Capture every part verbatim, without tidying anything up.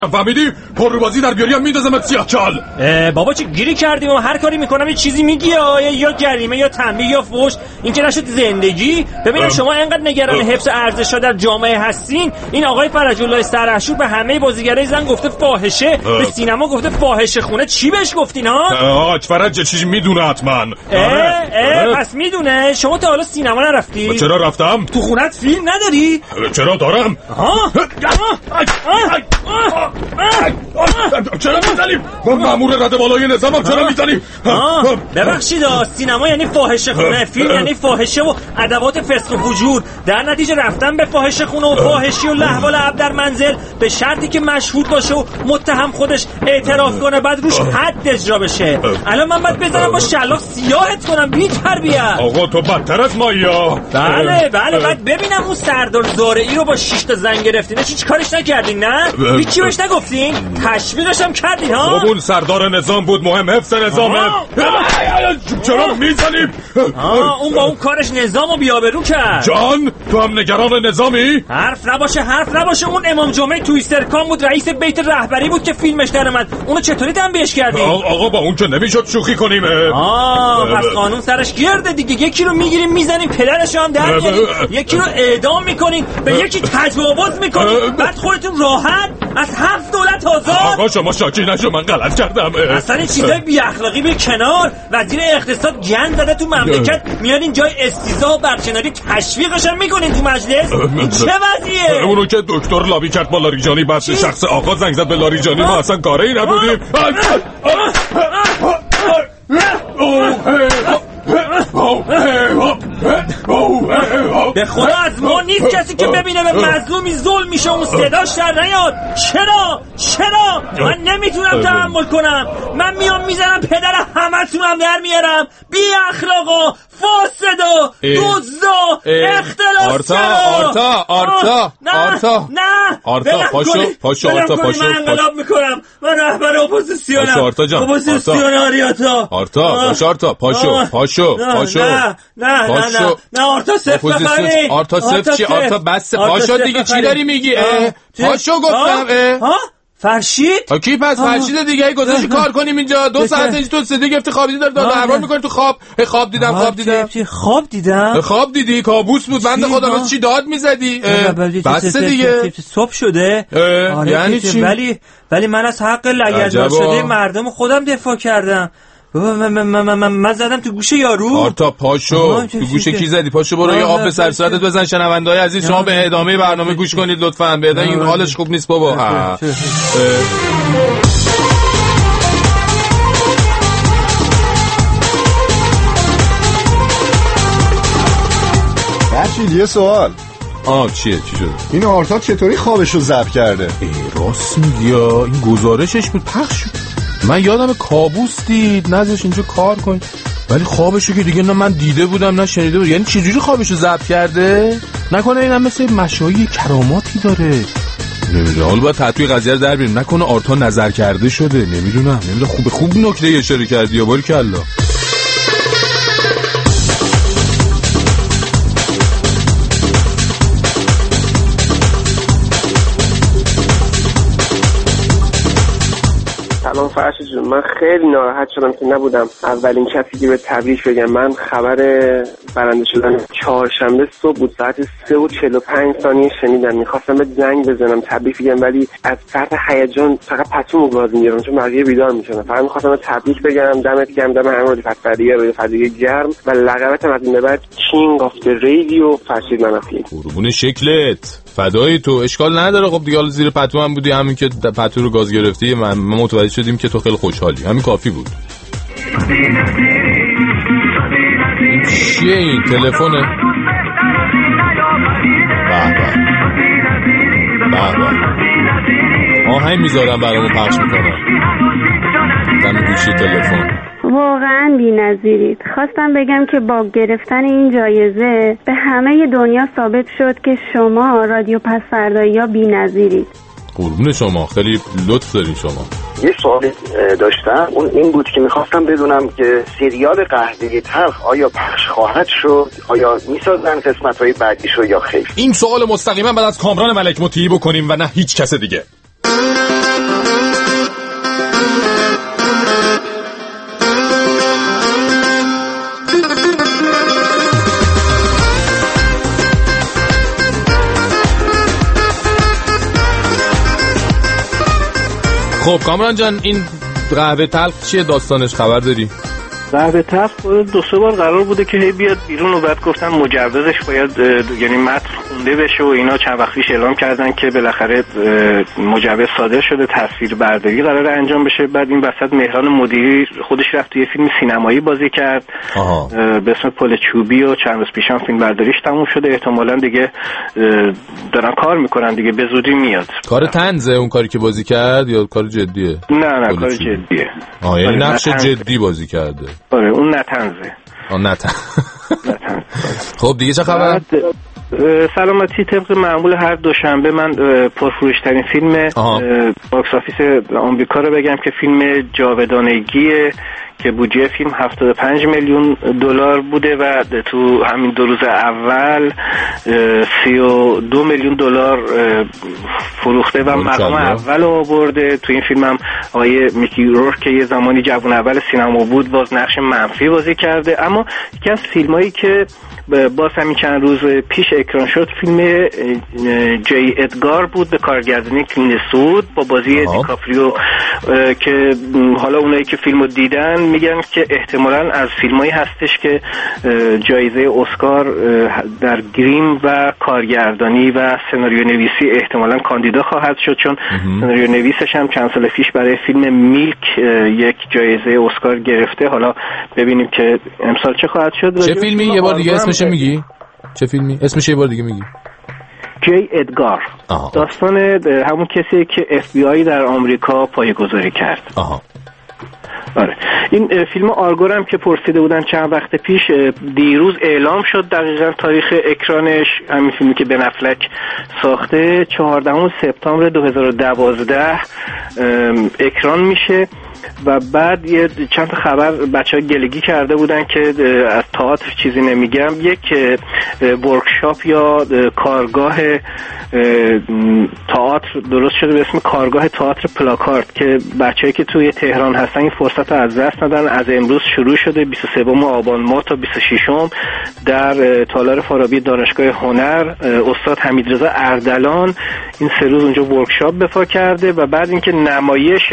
فهمیدی؟ پروبازی در بیاری هم میندازمت سیاه چال. بابا چی گیری کردیم و هر کاری میکنم یه چیزی میگی یا یا جریمه یا تنبیه یا فحش. این که نشد زندگی. ببینم شما اینقدر نگران حفظ ارزش‌ها در جامعه هستین. این آقای فرج الله سرحشور به همه بازیگرای زن گفته فاحشه، به سینما گفته فاحشه خونه. چی بهش گفتین ها؟ آج فرج چیزی میدونه حتما. اه اه پس میدونه. شما تا حالا سینما نرفتی؟ چرا رفتم؟ تو خونت فیلم نداری؟ چرا دارم؟ ها؟ چرا میزنیم؟ من مأمور رده بالای نظامم. چرا میزنیم؟ ببخشید سینما یعنی فاحشه خونه، فیلم یعنی فاحشه و ادوات فسق و فجور. در نتیجه رفتن به فاحشه خونه و فاحشی و لهو و لعب در منزل به شرطی که مشهود باشه و متهم خودش اعتراف کنه، بعد روش حد اجرا بشه. الان من باید بزنم با شلاق سیاهت کنم بی تربیت. آقا تو بدتر از مایا. بله بله بعد ببینم اون سردار زارعی رو با شش تا زن گرفتینش هیچ کارش نکردین؟ نه هیچی بهش نگفتین؟ تشویقش هم کردین ها؟ خب اون سردار نظام بود، مهم حفظ نظامه. چرا میزنیم؟ اون با اون کارش نظامو بی‌آبرو کرد. جان تو هم نگران نظامی؟ حرف نباشه حرف نباشه. اون امام جمعه تویسترکام بود، رئیس بیت رهبری بود که فیلمش در اومد. اونو چطوری تنبیهش کردین؟ آقا با اون که نمیشد شوخی کنیم. آه پس قانون سرش گرده دیگه. یکی رو میگیریم میزنیم پدرش هم در میاریم، یکی رو اعدام میکنین، به یکی تجاوز میکنین، بعد خودتون راحت از هفت دولت آزاد. آقا شما شاکی نشو، من غلط کردم. اصلا این چیزای بی اخلاقی به کنار. وزیر اقتصاد گند زده تو مملکت، میادین جای استیزا و برکناری تشویقش هم میکنین تو مجلس. این چه وضعیه؟ اونو که دکتر لابی کرد با لاریجانی، بس شخص آقا زنگ زد به لاریجانی، ما اصلا کاری نبودیم. به خدا از ما نیست کسی که ببینه به مظلومی ظلم میشه اون صداش در نیاد. چرا؟ چرا؟ من نمیتونم تحمل کنم. من میام میزنم پدر همتون هم در میارم. بی اخلاقا، فاسدا، دزدا، اختلاس آرتا آرتا آرتا آرتا نه آرتا پاشو پاشو آرتا پاشو. من انقلاب میکنم. من رهبر اپوزیسیونم. آرتا جان اپوزیسیون آریاتا. آرتا پاشو آرتا پاشو پاشو پاشو. نه نه نه نه آرتا صفر بخوانی. آرتا صفر چی؟ آرتا بس پاشو دیگه. چی داری میگی؟ پاشو گفتم. ها فرشید؟ کی پس فرشید دیگه؟ گذاشتی کار کنیم اینجا دو ساعت اینجا تو صدی گرفتی خوابیدی داره داد هوار میکنی تو خواب. خواب دیدم خواب دیدم خواب دیدم خواب دیدی کابوس بود بنده خدا. بس چی داد میزدی؟ بس دیگه صبح شده. یعنی چی؟ ولی ولی من از حق لگددار شده مردم خودم دفاع کردم. من, من, من, من, من زدم تو گوشه یارو. آرتا پاشو. تو گوشه کی زدی؟ پاشو برو یه آب به سر صورتت بزن. شنونده‌های عزیز شما به ادامه برنامه گوش کنید لطفاً. بعدا این حالش خوب نیست بابا. فرشید یه سوال. آه چیه چی شد؟ این آرتا چطوری خوابشو ضبط کرده؟ ای راست میگی. این گزارشش بود پخش شد. من یادم کابوس دید نذاش اینجا کار کن، ولی خوابشو که دیگه نه من دیده بودم نه شنیده بودم. یعنی چجوری خوابشو ضبط کرده؟ نکنه اینم مثل مشایی کراماتی داره. نمیدونم. حالا باید تحتوی قضیه رو در بیاریم. نکنه آرتا نظر کرده شده. نمیدونم نمیدونم خوب خوب نکته اشاره کردی یا باری کلا. سلام فرشید جون، من خیلی ناراحت شدم که نبودم اولین کسی که به تبریک بگم. من خبر برنده شدن چهارشنبه صبح بود، ساعت سه و چهل و پنج ثانیه شنیدم. میخواستم به زنگ بزنم تبریک بگم، ولی از فرط هیجان فقط پتومو باز میگیرم چون بقیه بیدار میشدن. فقط میخواستم به تبریک بگم. دمت گرم، دم همه رفیق فریه روی فضای گرم و لقبتم از این به بعد کینگ آف رادیو فرشید منافی. قربون شکلت فدای تو. اشکال نداره. خب دیگه حالا زیر پتو هم بودی، همین که پتو رو گاز گرفتی من متوجه شدیم که تو خیلی خوشحالی. همین کافی بود. چیه این تلفنه؟ به به به به آهنگ میذارم برامو پخش میکنم. دم گوشی تلفن. واقعا بی‌نظیرید. خواستم بگم که با گرفتن این جایزه به همه دنیا ثابت شد که شما رادیو پس فردایی‌ها بی‌نظیرید. قربون شما، خیلی لطف دارین شما. یه سوالی داشتم، اون این بود که میخواستم بدونم که سریال قهوه تلخ آیا پخش خواهد شد؟ آیا میسازن قسمت‌های بعدیشو یا خیر؟ این سوال مستقیما بعد از کامران ملک مطیعی بکنیم و نه هیچ کس دیگه. خب کامران جان این قهوه تلخ چیه داستانش، خبر داری؟ قهوه تلخ دو سه بار قرار بوده که هی بیاد بیرون و بعد گفتن مجوزش باید یعنی متن خونده بشه و اینا. چند وقت پیش اعلام کردن که بالاخره مجوز صادر شده، تصویر برداری قرار انجام بشه. بعد این وسط مهران مدیری خودش رفت توی فیلم سینمایی بازی کرد آها. به اسم پل چوبی و چند روز پیشم فیلم برداریش تموم شده. احتمالاً دیگه دارن کار میکنن دیگه، به زودی میاد. کار طنزه اون کاری که بازی کرد یا کار جدیه؟ نه نه کار جدیه. آها یعنی نقش جدی بازی کرده. آره اون نتنزه. آه نتنز. خب دیگه چه خبر؟ سلامتی طبق معمول هر دوشنبه من پرفروشترین فیلم باکس آفیس آمریکا رو بگم که فیلم جاودانگیه که بودجه فیلم هفتاد و پنج میلیون دلار بوده و تو همین دو روز اول سی و دو میلیون دلار فروخته و مقام اول آورده. تو این فیلم هم آقای میکی رورک که یه زمانی جوان اول سینما بود باز نقش منفی بازی کرده. اما یکی از فیلمایی که باز همین چند روز پیش اکران شد فیلم جی ادگار بود به کارگردانی کلینت ایستوود با بازی دیکاپریو که حالا اونایی که فیلمو دیدن میگن که احتمالاً از فیلمایی هستش که جایزه اسکار در گریم و کارگردانی و سناریو نویسی احتمالاً کاندیدا خواهد شد، چون سناریو نویسش هم چند سال پیش برای فیلم میلک یک جایزه اسکار گرفته. حالا ببینیم که امسال چه خواهد شد. چه فیلمی؟ یه بار دیگه اسمش میگی؟ چه فیلمی؟ اسمش یه بار دیگه میگی؟ جی ادگار. آها. داستان همون کسی که اف بی آی در آمریکا پایه‌گذاری کرد. آها. آره. این فیلم آرگور هم که پرسیده بودن چند وقت پیش دیروز اعلام شد دقیقاً تاریخ اکرانش. همین فیلمی که بن افلک ساخته چهاردهم سپتامبر دو هزار و دوازده اکران میشه. و بعد یه چند تا خبر بچه‌ها گلگی کرده بودن که از تئاتر چیزی نمیگم. یک ورکشاپ یا کارگاه تئاتر درست شده به اسم کارگاه تئاتر پلاکارد که بچه‌ای که توی تهران هستن این فرصت رو از دست ندن. از امروز شروع شده بیست و سوم آبان ماه تا بیست و ششم در تالار فارابی دانشگاه هنر. استاد حمیدرضا اردلان این سه روز اونجا ورکشاپ بفا کرده و بعد اینکه نمایش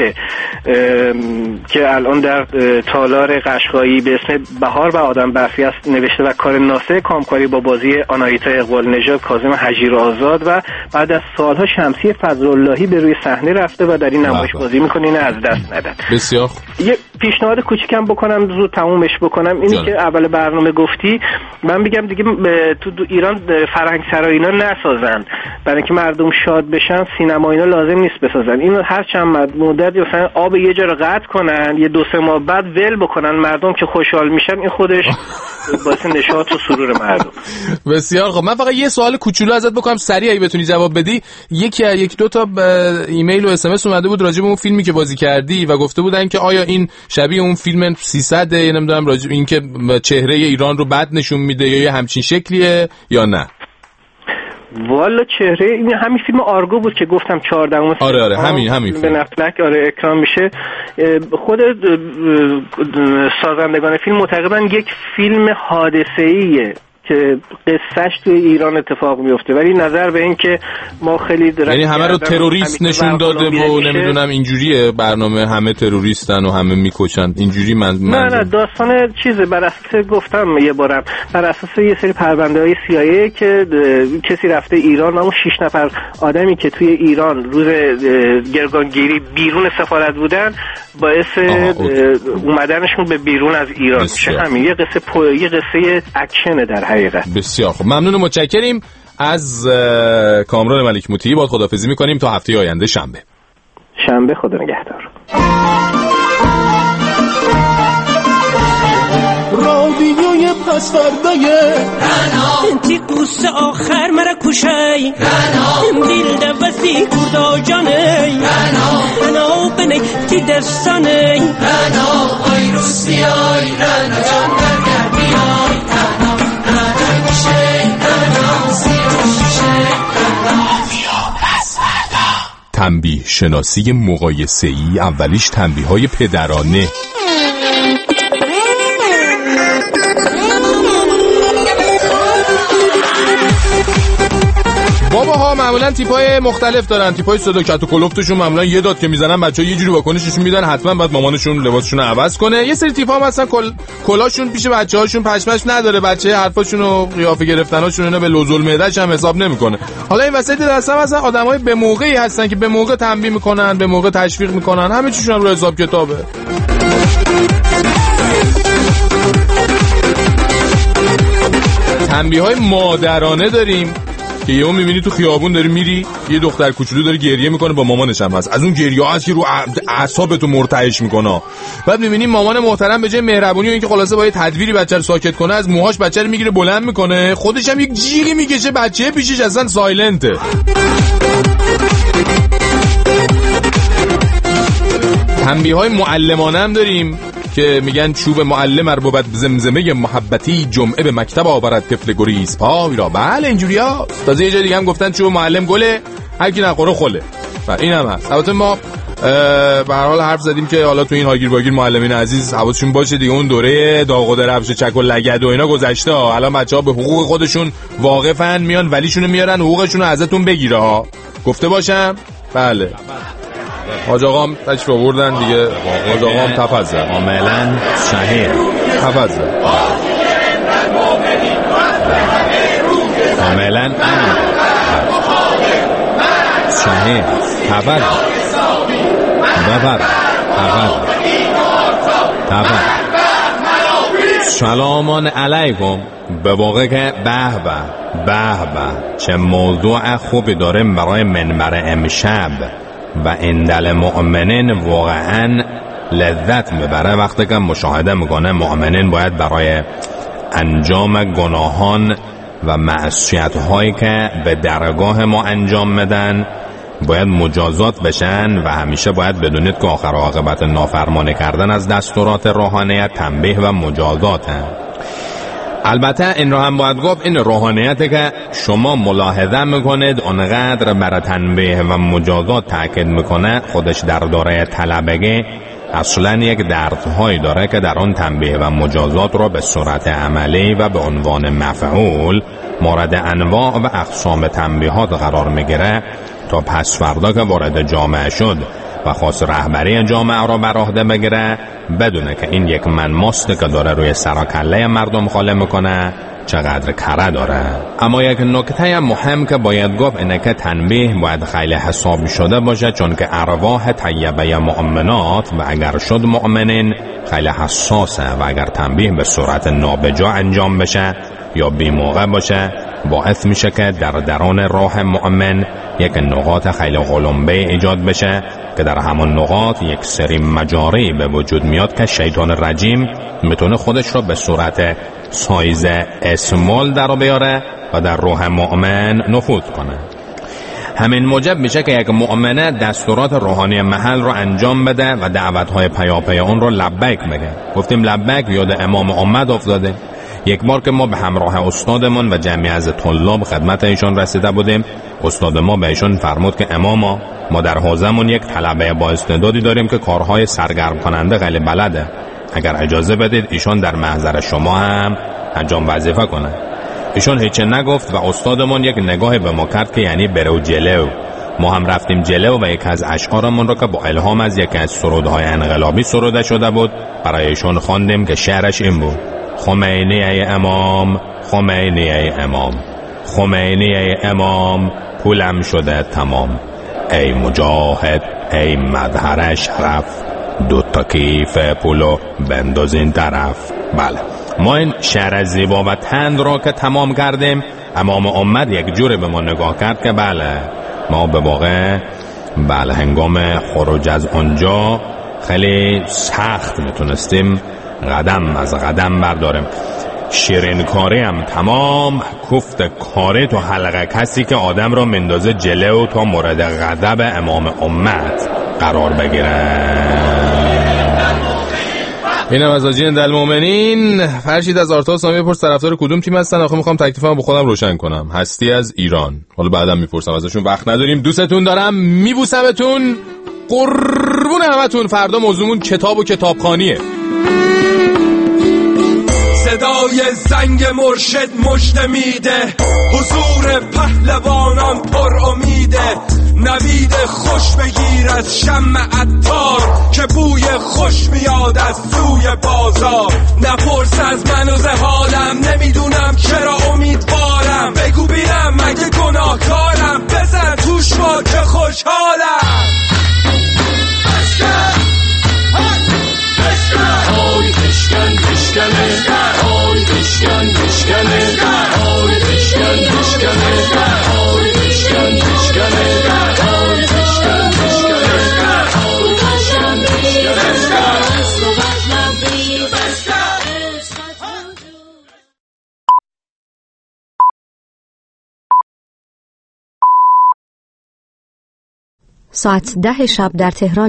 که الان در تالار قشقایی به اسم بهار و آدم برفی است نوشته و کار ناصر کامکاری با بازی آنایتا اقبال نژاد، کاظم حجیر آزاد و بعد از سالها شمسی فضل‌اللهی به روی صحنه رفته و در این نمایش بازی میکنه. اینو از دست ندن. بسیار یه پیشنهاد کوچیکم بکنم زود تمومش بکنم. اینی که اول برنامه گفتی من بگم دیگه تو ایران فرهنگ سرای اینا نسازن برای اینکه مردم شاد بشن. سینما اینا لازم نیست بسازن. اینو هر چند مدت مثلا آب یه جا رو قطع کنن یه دو سه ماه بعد ول بکنن، مردم که خوشحال میشن این خودش باعث نشاط و سرور مردم. بسیار خب. من فقط یه سوال کوچولو ازت بکنم سریع اگه بتونی جواب بدی. یکی یک دو تا ایمیل و اس ام اس اومده بود راجع به اون فیلمی که بازی کردی و گفته بودن که آیا این شبیه اون فیلم سیصد نمیدونم راجع این که چهره ایران رو بد نشون میده یا یه همچین شکلیه یا نه؟ والا چهره این همین فیلم آرگو بود که گفتم چهاردهم. آره آره همین همین فیلم به نفلک آره اکران میشه. خود سازندگان فیلم معتقدن یک فیلم حادثه‌ایه که قصهش توی ایران اتفاق میفته، ولی نظر به این که ما خیلی یعنی همه رو تروریست نشون داده و نمیدونم اینجوریه برنامه همه تروریستن و همه میکشن اینجوری من نه نه داستان چیزه بر اساس گفتم یه بارم بر اساس یه سری پرونده های سی آی ای که کسی رفته ایران اما شش نفر آدمی که توی ایران روز گروگانگیری بیرون سفارت بودن باعث اومدنشون به بیرون از ایران میشه. همین یه قصه پو... یه قصه اکشنه در حقیقت. بسیار خب ممنون و متشکریم از کامران ملک موطیی. باهات خداحافظی میکنیم تا هفته آینده شنبه. شنبه خدا نگهدار. رادیوی پس فردای انتی قصه آخر مرا کشای دیل دوستی کردا جانی انا بنی تی دستانی انا آی روسی آی انا جان درگر بیای انا انا کشی انا سیروشی تنبیه شناسی مقایسه‌ای. اولیش تنبیه‌های پدرانه. باباها معمولا تیپای مختلف دارن، تیپای صداقت و کلفتشون معمولا یه داد که میزنن بچه‌ها یه جوری واکنششون میدن حتما بعد مامانشون لباسشون رو عوض کنه. یه سری تیپا مثلا کل کلاشون پیش بچه‌هاشون پشمش نداره، بچه حرفاشون و قیافه گرفتناشون اینا به لوزول معده‌ش هم حساب نمیکنه. حالا این وسط دستم مثلا آدمای به موقعی هستن که به موقع تنبیه میکنن، به موقع تشویق میکنن، همه چیشون رو حساب کتابه. تنبیه‌های مادرانه داریم که یهو میبینی تو خیابون داری میری یه دختر کوچولو داره گریه میکنه با مامانش هم هست، از اون گریه هست که رو اعصابتو مرتعش میکنه. بعد میبینی مامان محترم به جای مهربونی و اینکه خلاصه با یه تدبیری بچه رو ساکت کنه از موهاش بچه رو میگیره بلند میکنه، خودش هم یک جیغی میکشه، بچه پیشش اصلا سایلنته. تنبیه‌های معلمانه هم داریم که میگن چوب معلم ار بود زمزمه محبتی جمعه به مکتب آورد طفل گریز پای را. بله اینجوریه. تازه یه جای دیگه هم گفتن چوب معلم گله هر کی نخوره خله. و این هم هست. البته ما به هر حال حرف زدیم که حالا تو این هاگیر باگیر معلمین عزیز حواسشون باشه دیگه، اون دوره داغ و درفش چک و لگد و اینا گذشته ها. الان بچه‌ها به حقوق خودشون واقفن، میان ولیشون میارن حقوقشون رو ازتون بگیره ها. گفته باشم؟ بله. حاج آقام تشریف آوردن دیگه. حاج آقام تفضل. کاملا صحیح. تفضل. کاملا صحیح. تفضل. بفر. تفضل. تفضل. سلام علیکم. به واقع که به به به به چه موضوع خوبی داریم برای منبر امشب و اندل مؤمنین واقعا لذت میبره وقتی که مشاهده میکنه مؤمنین باید برای انجام گناهان و معصیت هایی که به درگاه ما انجام میدن باید مجازات بشن و همیشه باید بدونید که آخر عاقبت نافرمانی کردن از دستورات روحانیت تنبیه و مجازات هست. البته این رو هم باید گفت این روحانیتی که شما ملاحظه میکنید اونقدر برای تنبیه و مجازات تاکید میکنه خودش در دوره طلبگی اصلا یک دردهایی داره که در آن تنبیه و مجازات رو به صورت عملی و به عنوان مفعول مورد انواع و اقسام تنبیهات قرار میگیره تا پس فردا که وارد جامعه شد و خاص رهبری جامعه را بر عهده بگیره بدونه که این یک منماست که داره روی سر و کله مردم خاله میکنه چقدر کره داره. اما یک نکته مهم که باید گفت اینه که تنبیه باید خیلی حسابی شده باشه، چون که ارواح طیبه مؤمنات و اگر شد مؤمنین خیلی حساسه و اگر تنبیه به صورت نابجا انجام بشه یا بی موقع باشه باعث میشه که در درون روح مؤمن یک نقاط خیلی غلمبه ایجاد بشه که در همون نقاط یک سری مجاری به وجود میاد که شیطان رجیم میتونه خودش رو به صورت سایز اسمال در بیاره و در روح مؤمن نفوذ کنه. همین موجب میشه که یک مؤمنه دستورات روحانی محل رو انجام بده و دعوتهای پیاپی اون رو لبیک بگه. گفتیم لبیک یاد امام امت افتاده. یک بار که ما به همراه استادمون و جمعی از طلاب خدمت ایشان رسیده بودیم، استاد ما به ایشان فرمود که اماما ما در حوزمون یک طلبه با استعدادی داریم که کارهای سرگرم کننده خیلی بلده، اگر اجازه بدید ایشان در محضر شما هم انجام وظیفه کنه. ایشان هیچ نگفت و استادمون یک نگاه به ما کرد که یعنی برو جلو. ما هم رفتیم جلو و یک از اشعارمون را که با الهام از یکی از سرودهای انقلابی سروده شده بود برای ایشان خواندیم که شعرش این بود: خمینی ای امام، خمینی ای امام، خمینی ای امام، پولم شده تمام. ای مجاهد، ای مظهر شرف، دو تا کیف پولو بنداز این طرف. بله، ما این شعر زیبا و تند را که تمام کردیم، امام امت یک جوری به ما نگاه کرد که بله ما به واقع بله هنگام خروج از اونجا خیلی سخت میتونستیم قدم از قدم برداریم. شیرین کاری هم تمام، کوفت کاری تو حلقه کسی که آدم رو مندازه جلو تا مورد غضب امام امت قرار بگیره. اینم از آجین دل مومنین. فرشید از آرتا سامی بپرس طرفدار کدوم تیم هستن؟ آخه میخوام تکلیفمو با خودم روشن کنم. هستی از ایران. حالا بعدم میپرسم ازشون، وقت نداریم. دوستتون دارم، میبوسمتون، قربون همتون. فردا موضوعمون کتاب و کتابخانیه. صدای زنگ مرشد مژده میده، حضور پهلوانان پر امیده. نوید خوش بگیر از شمع عطار که بوی خوش میاد از سوی بازار. نپرس از من و زحالم، نمیدونم چرا امیدوارم. بگو بینم مگه گناهکارم، بزن توش با که خوشحالم. آی بشکن بشکنه، آی بشکن بشکنه، آی بشکن بشکنه، آی بشکن بشکنه، آی بشکن بشکنه، آی بشکن بشکنه. ساعت ده شب در تهران.